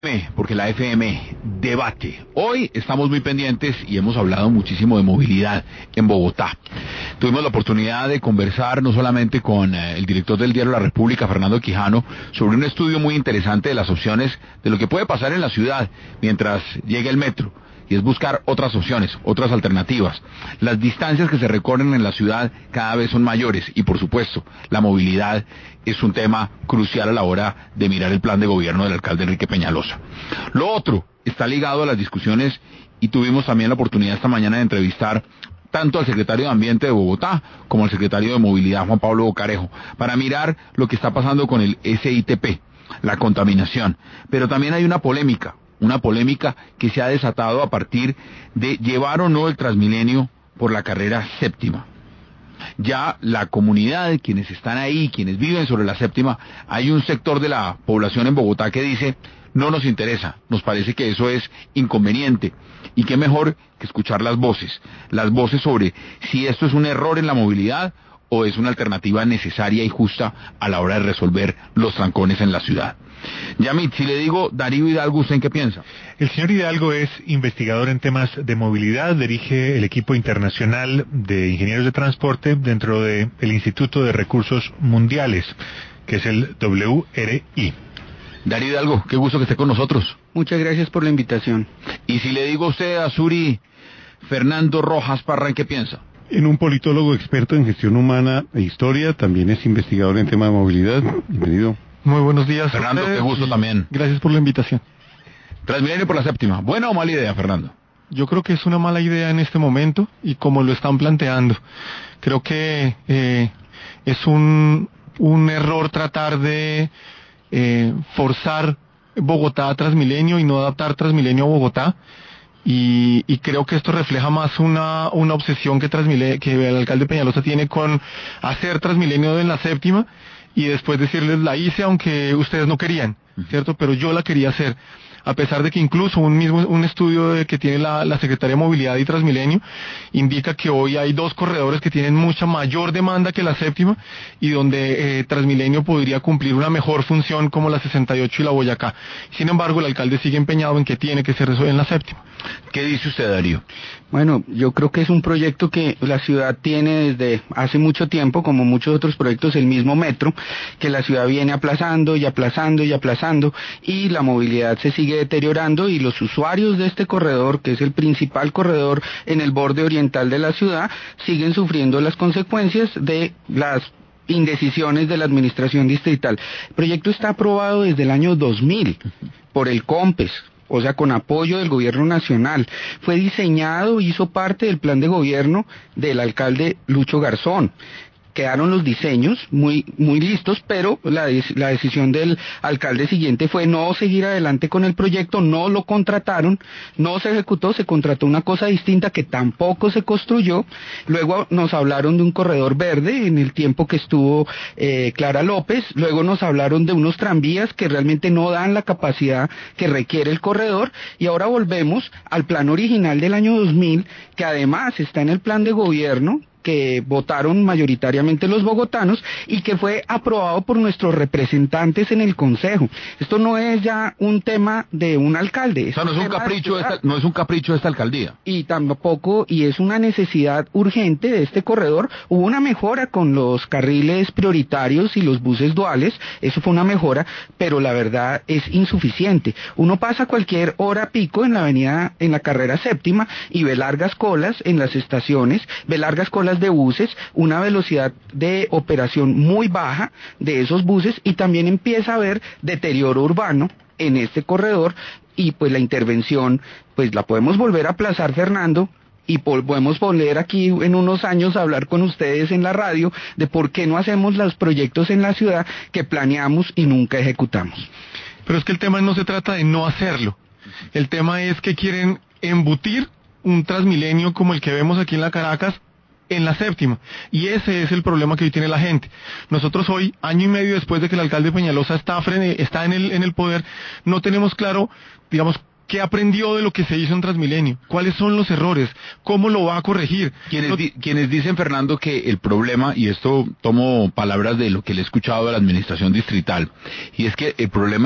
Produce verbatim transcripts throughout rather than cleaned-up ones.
Porque la F M debate. Hoy estamos muy pendientes y hemos hablado muchísimo de movilidad en Bogotá. Tuvimos la oportunidad de conversar no solamente con eh, el director del diario La República, Fernando Quijano, sobre un estudio muy interesante de las opciones de lo que puede pasar en la ciudad mientras llegue el metro. Y es buscar otras opciones, otras alternativas. Las distancias que se recorren en la ciudad cada vez son mayores y, por supuesto, la movilidad es un tema crucial a la hora de mirar el plan de gobierno del alcalde Enrique Peñalosa. Lo otro está ligado a las discusiones y tuvimos también la oportunidad esta mañana de entrevistar tanto al secretario de Ambiente de Bogotá como al secretario de Movilidad, Juan Pablo Bocarejo, para mirar lo que está pasando con el S I T P, la contaminación. Pero también hay una polémica. Una polémica que se ha desatado a partir de llevar o no el Transmilenio por la carrera séptima. Ya la comunidad, quienes están ahí, quienes viven sobre la séptima, hay un sector de la población en Bogotá que dice, no nos interesa, nos parece que eso es inconveniente. Y qué mejor que escuchar las voces, las voces sobre si esto es un error en la movilidad o es una alternativa necesaria y justa a la hora de resolver los trancones en la ciudad. Yamit, si le digo Darío Hidalgo, ¿usted en qué piensa? El señor Hidalgo es investigador en temas de movilidad, dirige el equipo internacional de ingenieros de transporte dentro del Instituto de Recursos Mundiales, que es el W R I. Darío Hidalgo, qué gusto que esté con nosotros. Muchas gracias por la invitación. Y si le digo a usted, Azuri Fernando Rojas Parra, ¿en qué piensa? En un politólogo experto en gestión humana e historia, también es investigador en tema de movilidad. Bienvenido. Muy buenos días. Fernando, qué gusto también. Gracias por la invitación. Transmilenio por la séptima. ¿Buena o mala idea, Fernando? Yo creo que es una mala idea en este momento y como lo están planteando. Creo que eh, es un, un error tratar de eh, forzar Bogotá a Transmilenio y no adaptar Transmilenio a Bogotá. Y, y creo que esto refleja más una, una obsesión que, Transmile, que el alcalde Peñalosa tiene con hacer Transmilenio en la séptima y después decirles la hice aunque ustedes no querían, ¿cierto? Pero yo la quería hacer. A pesar de que incluso un mismo un estudio de que tiene la, la Secretaría de Movilidad y Transmilenio indica que hoy hay dos corredores que tienen mucha mayor demanda que la séptima y donde eh, Transmilenio podría cumplir una mejor función como la sesenta y ocho y la Boyacá. Sin embargo, el alcalde sigue empeñado en que tiene que ser eso en la séptima. ¿Qué dice usted, Darío? Bueno, yo creo que es un proyecto que la ciudad tiene desde hace mucho tiempo, como muchos otros proyectos, el mismo metro, que la ciudad viene aplazando y aplazando y aplazando, y la movilidad se sigue deteriorando, y los usuarios de este corredor, que es el principal corredor en el borde oriental de la ciudad, siguen sufriendo las consecuencias de las indecisiones de la administración distrital. El proyecto está aprobado desde el año dos mil por el COMPES, o sea, con apoyo del gobierno nacional. Fue diseñado, hizo parte del plan de gobierno del alcalde Lucho Garzón. Quedaron los diseños muy muy listos, pero la, la decisión del alcalde siguiente fue no seguir adelante con el proyecto, no lo contrataron, no se ejecutó, se contrató una cosa distinta que tampoco se construyó. Luego nos hablaron de un corredor verde en el tiempo que estuvo eh, Clara López, luego nos hablaron de unos tranvías que realmente no dan la capacidad que requiere el corredor, y ahora volvemos al plan original del año dos mil, que además está en el plan de gobierno, que votaron mayoritariamente los bogotanos y que fue aprobado por nuestros representantes en el Consejo. Esto no es ya un tema de un alcalde. O sea, no es un capricho, de esta, no es un capricho de esta alcaldía. Y tampoco, y es una necesidad urgente de este corredor. Hubo una mejora con los carriles prioritarios y los buses duales, eso fue una mejora, pero la verdad es insuficiente. Uno pasa cualquier hora pico en la avenida, en la carrera séptima, y ve largas colas en las estaciones, ve largas colas de buses, una velocidad de operación muy baja de esos buses, y también empieza a haber deterioro urbano en este corredor, y pues la intervención pues la podemos volver a aplazar, Fernando, y podemos volver aquí en unos años a hablar con ustedes en la radio de por qué no hacemos los proyectos en la ciudad que planeamos y nunca ejecutamos. Pero es que el tema no se trata de no hacerlo, el tema es que quieren embutir un Transmilenio como el que vemos aquí en la Caracas en la séptima, y ese es el problema que hoy tiene la gente. Nosotros hoy, año y medio después de que el alcalde Peñalosa está, frene, está en, el, en el poder, no tenemos claro, digamos, qué aprendió de lo que se hizo en Transmilenio, cuáles son los errores, cómo lo va a corregir. Quienes, no... di, quienes dicen, Fernando, que el problema, y esto tomo palabras de lo que le he escuchado de la administración distrital, y es que el problema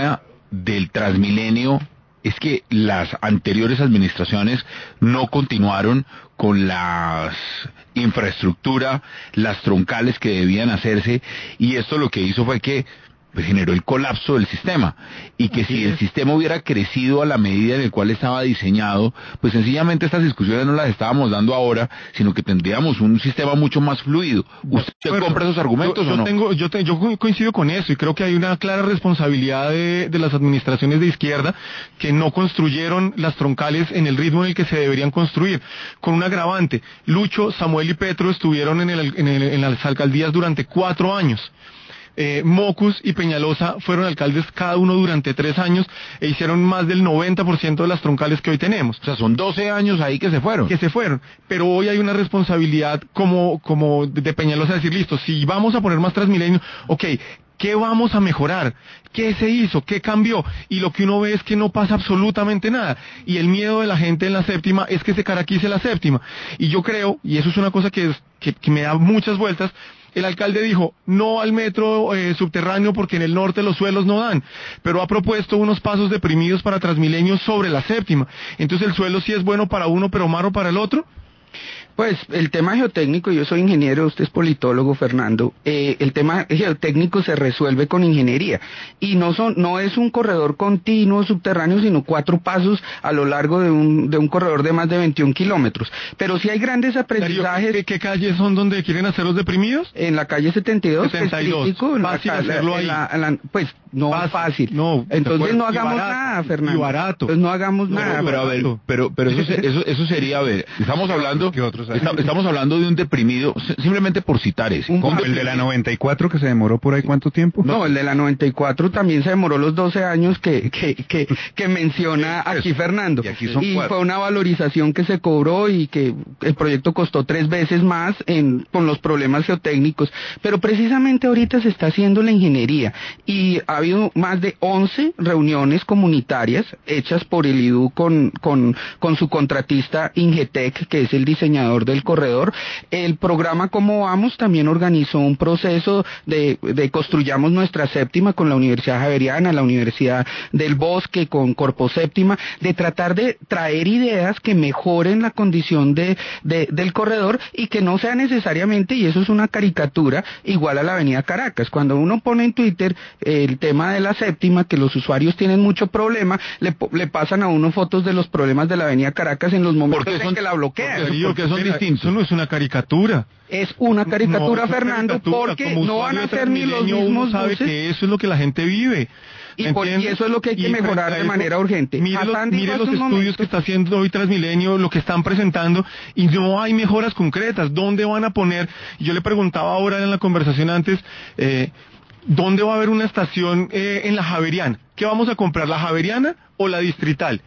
del Transmilenio es que las anteriores administraciones no continuaron con la infraestructura, las troncales que debían hacerse, y esto lo que hizo fue que pues, generó el colapso del sistema, y que si el sistema hubiera crecido a la medida en el cual estaba diseñado, pues sencillamente estas discusiones no las estábamos dando ahora, sino que tendríamos un sistema mucho más fluido. ¿Usted bueno, compra esos argumentos yo, yo o no? Tengo, yo, te, yo coincido con eso, y creo que hay una clara responsabilidad de, de las administraciones de izquierda que no construyeron las troncales en el ritmo en el que se deberían construir, con un agravante. Lucho, Samuel y Petro estuvieron en, el, en, el, en las alcaldías durante cuatro años. Eh, Mocus y Peñalosa fueron alcaldes cada uno durante tres años e hicieron más del noventa por ciento de las troncales que hoy tenemos. O sea, son doce años ahí que se fueron. Que se fueron. Pero hoy hay una responsabilidad como, como de Peñalosa decir, listo, si vamos a poner más Transmilenio, ok, ¿qué vamos a mejorar? ¿Qué se hizo? ¿Qué cambió? Y lo que uno ve es que no pasa absolutamente nada. Y el miedo de la gente en la séptima es que se caraquice la séptima. Y yo creo, y eso es una cosa que, es, que, que me da muchas vueltas, el alcalde dijo, no al metro eh, subterráneo porque en el norte los suelos no dan, pero ha propuesto unos pasos deprimidos para Transmilenio sobre la séptima. Entonces el suelo sí es bueno para uno, pero malo para el otro. Pues el tema geotécnico, yo soy ingeniero, usted es politólogo, Fernando, eh, el tema geotécnico se resuelve con ingeniería y no son, no es un corredor continuo subterráneo, sino cuatro pasos a lo largo de un, de un corredor de más de veintiún kilómetros. Pero sí hay grandes aprendizajes. ¿Qué, qué calles son donde quieren hacer los deprimidos? En la calle setenta y dos, setenta y dos. Que es crítico, fácil la, hacerlo la, ahí. La, la, pues no fácil. fácil. No, entonces no hagamos barato, nada, Fernando. Y barato. Entonces no hagamos no, nada. Pero a ver, pero, pero eso, eso, eso sería, a ver, estamos hablando, está, estamos hablando de un deprimido, simplemente por citar ese. Un ¿Como el de la noventa y cuatro que se demoró por ahí cuánto tiempo? No, el de la noventa y cuatro también se demoró los doce años que, que, que, que menciona aquí Fernando. Y, aquí son y cuatro. Fue una valorización que se cobró y que el proyecto costó tres veces más en, con los problemas geotécnicos. Pero precisamente ahorita se está haciendo la ingeniería y ha habido más de once reuniones comunitarias hechas por el I D U con, con, con su contratista Ingetec, que es el diseñador del corredor. El programa Cómo Vamos también organizó un proceso de, de construyamos nuestra séptima con la Universidad Javeriana, la Universidad del Bosque, con Corpo Séptima, de tratar de traer ideas que mejoren la condición de, de, del corredor y que no sea necesariamente, y eso es una caricatura, igual a la Avenida Caracas. Cuando uno pone en Twitter eh, el tema de la séptima, que los usuarios tienen mucho problema, le, le pasan a uno fotos de los problemas de la Avenida Caracas en los momentos en son, que la bloquean. Porque, porque son distintos. Eso no es una caricatura. Es una caricatura, no, es Fernando, una caricatura. Porque como no van a ser ni los mismos sabe buses. Que eso es lo que la gente vive. Y, por, y eso es lo que hay que y mejorar de eso, manera urgente. Mire los, mire los estudios momentos. que está haciendo hoy Transmilenio, lo que están presentando, y no hay mejoras concretas. ¿Dónde van a poner? Yo le preguntaba ahora en la conversación antes, eh, ¿dónde va a haber una estación eh, en la Javeriana? ¿Qué vamos a comprar, la Javeriana o la Distrital?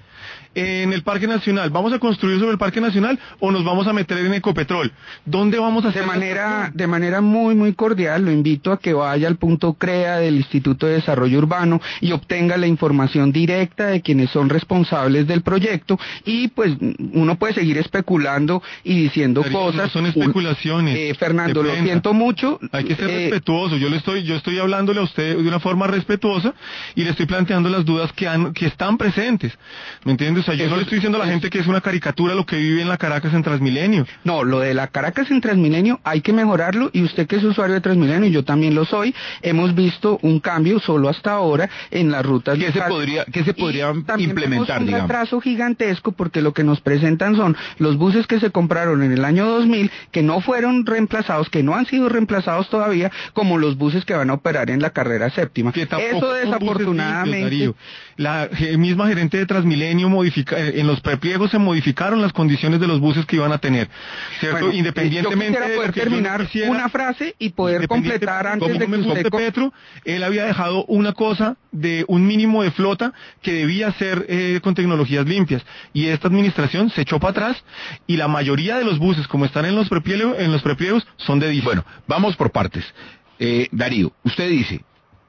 En el Parque Nacional, ¿vamos a construir sobre el Parque Nacional o nos vamos a meter en Ecopetrol? ¿Dónde vamos a hacer? De manera, de manera muy, muy cordial, lo invito a que vaya al punto CREA del Instituto de Desarrollo Urbano y obtenga la información directa de quienes son responsables del proyecto, y pues uno puede seguir especulando y diciendo Pero cosas. No son especulaciones. Eh, Fernando, lo siento mucho. Hay que ser eh, respetuoso. Yo le estoy, yo estoy hablándole a usted de una forma respetuosa y le estoy planteando las dudas que han, que están presentes. ¿Me entiendes? O sea, yo Eso no le estoy diciendo a la es... gente que es una caricatura lo que vive en la Caracas en Transmilenio. No, lo de la Caracas en Transmilenio hay que mejorarlo, y usted que es usuario de Transmilenio, y yo también lo soy, hemos visto un cambio solo hasta ahora en las rutas. ¿Qué se podría, qué se podría implementar, un digamos? Un retraso gigantesco porque lo que nos presentan son los buses que se compraron en el año dos mil, que no fueron reemplazados, que no han sido reemplazados todavía, como los buses que van a operar en la carrera séptima. Eso desafortunadamente... Limpios, la misma gerente de Transmilenio modifica, en los prepliegos se modificaron las condiciones de los buses que iban a tener, ¿cierto? Bueno, independientemente yo quisiera poder de que terminar quisiera, una frase y poder completar antes de que usted... Petro, él había dejado una cosa de un mínimo de flota que debía ser eh, con tecnologías limpias, y esta administración se echó para atrás, y la mayoría de los buses, como están en los prepliegos, en los prepliegos son de diésel. Bueno, vamos por partes. Eh, Darío, usted dice,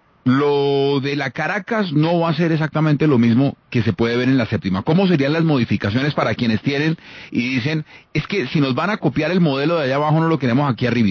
lo de la Caracas no va a ser exactamente lo mismo que se puede ver en la séptima. ¿Cómo serían las modificaciones para quienes tienen y dicen, es que si nos van a copiar el modelo de allá abajo no lo queremos aquí arribita?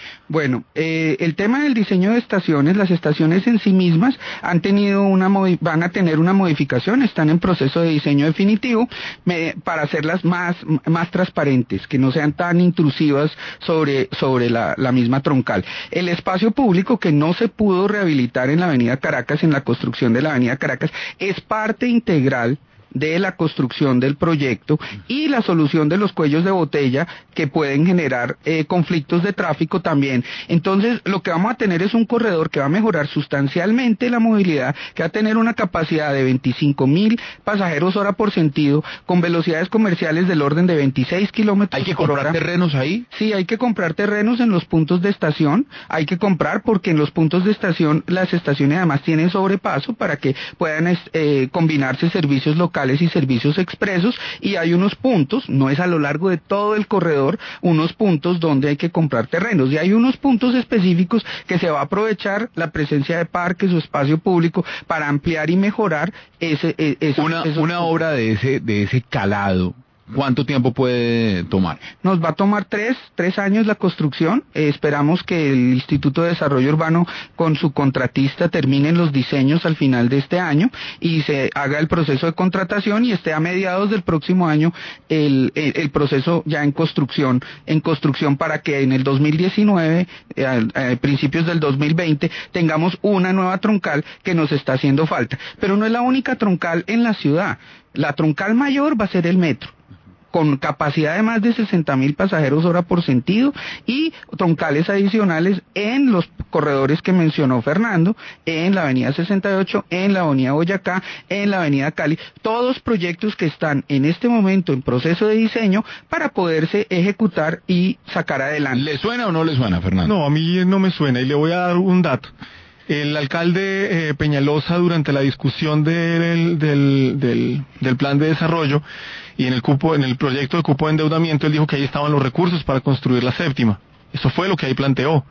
Bueno, eh, el tema del diseño de estaciones, las estaciones en sí mismas han tenido una van a tener una modificación, están en proceso de diseño definitivo me, para hacerlas más, más transparentes, que no sean tan intrusivas sobre, sobre la, la misma troncal. El espacio público que no se pudo rehabilitar en la Avenida Caracas, en la construcción de la Avenida Caracas, es parte integral de la construcción del proyecto y la solución de los cuellos de botella que pueden generar eh, conflictos de tráfico también. Entonces, lo que vamos a tener es un corredor que va a mejorar sustancialmente la movilidad, que va a tener una capacidad de veinticinco mil pasajeros hora por sentido, con velocidades comerciales del orden de veintiséis kilómetros ¿Hay que por comprar hora. terrenos ahí? Sí, hay que comprar terrenos en los puntos de estación, hay que comprar porque en los puntos de estación, las estaciones además tienen sobrepaso para que puedan eh, combinarse servicios locales y servicios expresos, y hay unos puntos, no es a lo largo de todo el corredor, unos puntos donde hay que comprar terrenos, y hay unos puntos específicos que se va a aprovechar la presencia de parques o espacio público para ampliar y mejorar ese, ese una, esos una obra de ese, de ese calado. ¿Cuánto tiempo puede tomar? Nos va a tomar tres, tres años la construcción. Eh, esperamos que el Instituto de Desarrollo Urbano con su contratista terminen los diseños al final de este año y se haga el proceso de contratación y esté a mediados del próximo año el, el, el proceso ya en construcción, en construcción para que en el dos mil diecinueve, eh, a principios del dos mil veinte, tengamos una nueva troncal que nos está haciendo falta. Pero no es la única troncal en la ciudad. La troncal mayor va a ser el metro, con capacidad de más de sesenta mil pasajeros hora por sentido y troncales adicionales en los corredores que mencionó Fernando, en la avenida sesenta y ocho, en la avenida Boyacá, en la avenida Cali, todos proyectos que están en este momento en proceso de diseño para poderse ejecutar y sacar adelante. ¿Le suena o no le suena, Fernando? No, a mí no me suena y le voy a dar un dato. El alcalde eh, Peñalosa, durante la discusión del, del, del, del plan de desarrollo y en el cupo, en el proyecto de cupo de endeudamiento, él dijo que ahí estaban los recursos para construir la séptima. Eso fue lo que ahí planteó.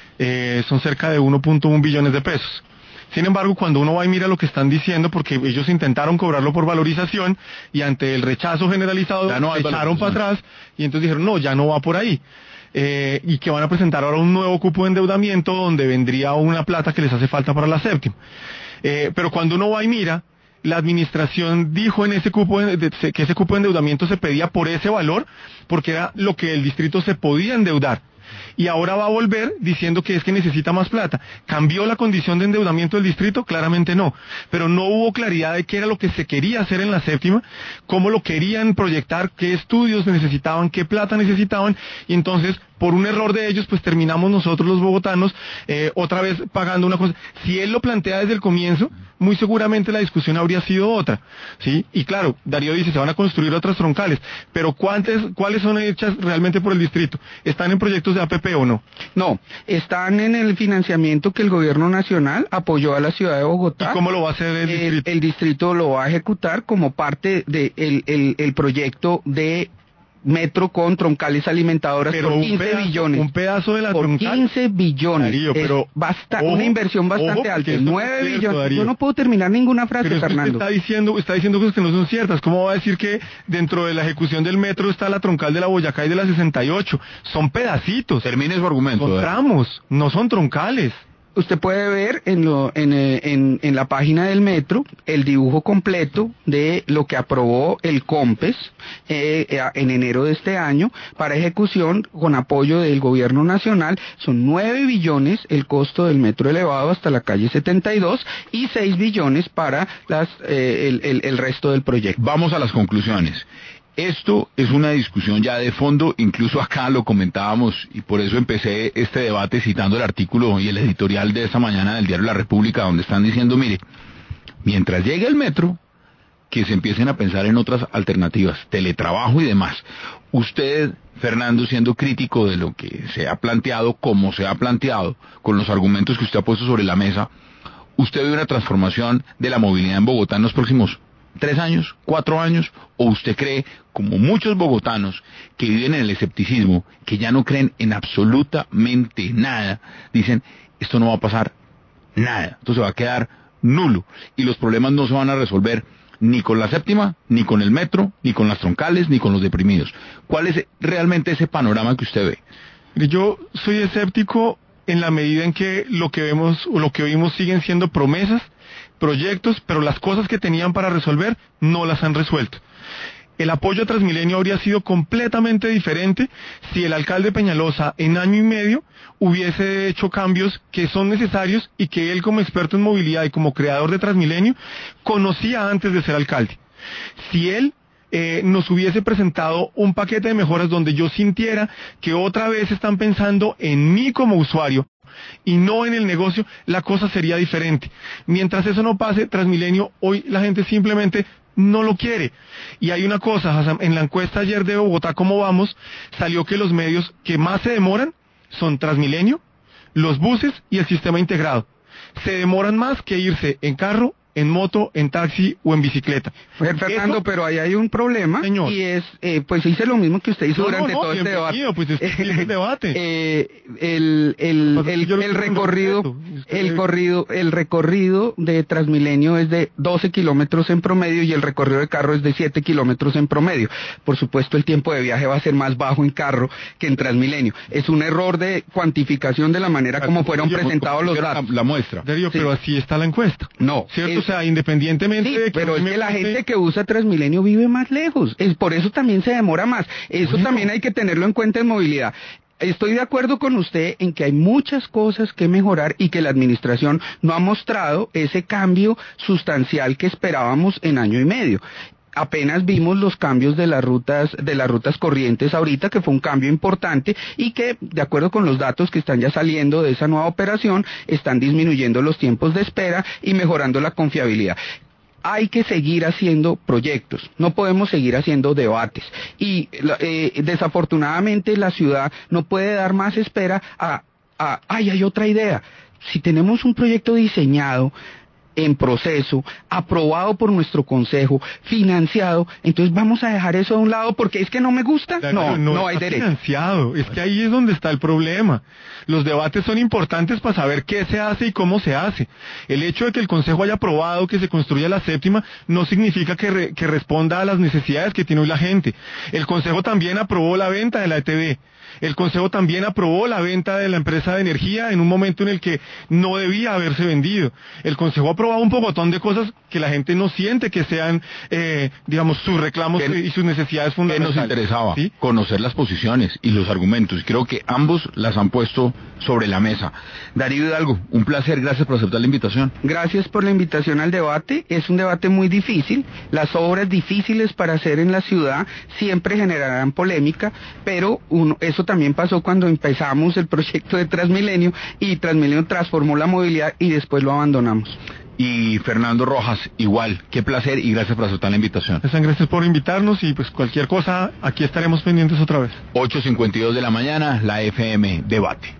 Eh, son cerca de uno punto uno billones de pesos. Sin embargo, cuando uno va y mira lo que están diciendo, porque ellos intentaron cobrarlo por valorización y ante el rechazo generalizado ya no hay echaron para atrás y entonces dijeron, no, ya no va por ahí. Eh, y que van a presentar ahora un nuevo cupo de endeudamiento donde vendría una plata que les hace falta para la séptima. Eh, pero cuando uno va y mira, la administración dijo en ese cupo de, de, que ese cupo de endeudamiento se pedía por ese valor, porque era lo que el distrito se podía endeudar. Y ahora va a volver diciendo que es que necesita más plata. ¿Cambió la condición de endeudamiento del distrito? Claramente no. Pero no hubo claridad de qué era lo que se quería hacer en la séptima, cómo lo querían proyectar, qué estudios necesitaban, qué plata necesitaban, y entonces, por un error de ellos, pues terminamos nosotros los bogotanos eh, otra vez pagando una cosa. Si él lo plantea desde el comienzo, muy seguramente la discusión habría sido otra, ¿sí? Y claro, Darío dice, se van a construir otras troncales, pero ¿cuántas, cuáles son hechas realmente por el distrito? ¿Están en proyectos de A P P o no? No, están en el financiamiento que el gobierno nacional apoyó a la ciudad de Bogotá. ¿Y cómo lo va a hacer el distrito? El, el distrito lo va a ejecutar como parte del de el, el proyecto de metro con troncales alimentadoras pero por quince pedazo, billones. Un pedazo de la por troncal. quince billones. Darío, pero, es basta, ojo, una inversión bastante ojo, alta. esto nueve no es cierto, billones. Darío. Yo no puedo terminar ninguna frase, pero es que Fernando. usted está diciendo, está diciendo cosas que no son ciertas. ¿Cómo va a decir que dentro de la ejecución del metro está la troncal de la Boyacá y de la sesenta y ocho? Son pedacitos. Termine su argumento. Son eh. tramos, no son troncales. Usted puede ver en, lo, en, en, en la página del metro el dibujo completo de lo que aprobó el COMPES eh, en enero de este año para ejecución con apoyo del gobierno nacional. Son nueve billones el costo del metro elevado hasta la calle setenta y dos y seis billones para las, eh, el, el, el resto del proyecto. Vamos a las conclusiones. Esto es una discusión ya de fondo, incluso acá lo comentábamos y por eso empecé este debate citando el artículo y el editorial de esta mañana del diario La República, donde están diciendo, mire, mientras llegue el metro, que se empiecen a pensar en otras alternativas, teletrabajo y demás. Usted, Fernando, siendo crítico de lo que se ha planteado, como se ha planteado, con los argumentos que usted ha puesto sobre la mesa, ¿usted ve una transformación de la movilidad en Bogotá en los próximos tres años, cuatro años, o usted cree, como muchos bogotanos que viven en el escepticismo, que ya no creen en absolutamente nada, dicen, esto no va a pasar nada, esto se va a quedar nulo, y los problemas no se van a resolver ni con la séptima, ni con el metro, ni con las troncales, ni con los deprimidos? ¿Cuál es realmente ese panorama que usted ve? Yo soy escéptico en la medida en que lo que vemos o lo que oímos siguen siendo promesas, proyectos, pero las cosas que tenían para resolver no las han resuelto. El apoyo a Transmilenio habría sido completamente diferente si el alcalde Peñalosa en año y medio hubiese hecho cambios que son necesarios y que él como experto en movilidad y como creador de Transmilenio conocía antes de ser alcalde. Si él eh, nos hubiese presentado un paquete de mejoras donde yo sintiera que otra vez están pensando en mí como usuario y no en el negocio, la cosa sería diferente. Mientras eso no pase, Transmilenio, hoy la gente simplemente no lo quiere. Y hay una cosa, Hassan, en la encuesta ayer de Bogotá, ¿cómo vamos? Salió que los medios que más se demoran son Transmilenio, los buses y el sistema integrado. Se demoran más que irse en carro, en moto, en taxi o en bicicleta. Fernando, eso, pero ahí hay un problema, señor, y es, eh, pues hice lo mismo que usted hizo no, durante no, no, todo este debate. Pues es, es el debate. Eh, el el, pues el, el, el recorrido, el corrido, el recorrido de Transmilenio es de doce kilómetros en promedio y el recorrido de carro es de siete kilómetros en promedio. Por supuesto, el tiempo de viaje va a ser más bajo en carro que en Transmilenio. Es un error de cuantificación de la manera como fueron presentados los datos. La, la muestra. Darío, sí. Pero así está la encuesta. No. ¿Cierto? O sea, independientemente sí, de que... pero es que la gente que usa Transmilenio vive más lejos, es por eso también se demora más, eso bueno. También hay que tenerlo en cuenta en movilidad. Estoy de acuerdo con usted en que hay muchas cosas que mejorar y que la administración no ha mostrado ese cambio sustancial que esperábamos en año y medio. Apenas vimos los cambios de las rutas de las rutas corrientes ahorita, que fue un cambio importante y que, de acuerdo con los datos que están ya saliendo de esa nueva operación, están disminuyendo los tiempos de espera y mejorando la confiabilidad. Hay que seguir haciendo proyectos, no podemos seguir haciendo debates y eh, desafortunadamente la ciudad no puede dar más espera a, a, ay, hay otra idea. Si tenemos un proyecto diseñado, en proceso, aprobado por nuestro consejo, financiado, entonces vamos a dejar eso a un lado porque es que no me gusta, no, no, no hay derecho. Financiado, es que ahí es donde está el problema. Los debates son importantes para saber qué se hace y cómo se hace. El hecho de que el consejo haya aprobado que se construya la séptima no significa que, re, que responda a las necesidades que tiene hoy la gente. El consejo también aprobó la venta de la E T B. El consejo también aprobó la venta de la empresa de energía en un momento en el que no debía haberse vendido. El consejo ha aprobado un pocotón de cosas que la gente no siente que sean, eh, digamos, sus reclamos ¿Qué, y sus necesidades fundamentales? ¿Qué nos interesaba? ¿Sí? Conocer las posiciones y los argumentos. Creo que ambos las han puesto sobre la mesa. Darío Hidalgo, un placer, gracias por aceptar la invitación. Gracias por la invitación al debate. Es un debate muy difícil. Las obras difíciles para hacer en la ciudad siempre generarán polémica, pero uno, eso también pasó cuando empezamos el proyecto de Transmilenio y Transmilenio transformó la movilidad y después lo abandonamos. Y Fernando Rojas, igual, qué placer y gracias por aceptar la invitación. Gracias por invitarnos y pues cualquier cosa, aquí estaremos pendientes otra vez. ocho cincuenta y dos de la mañana, la F M Debate.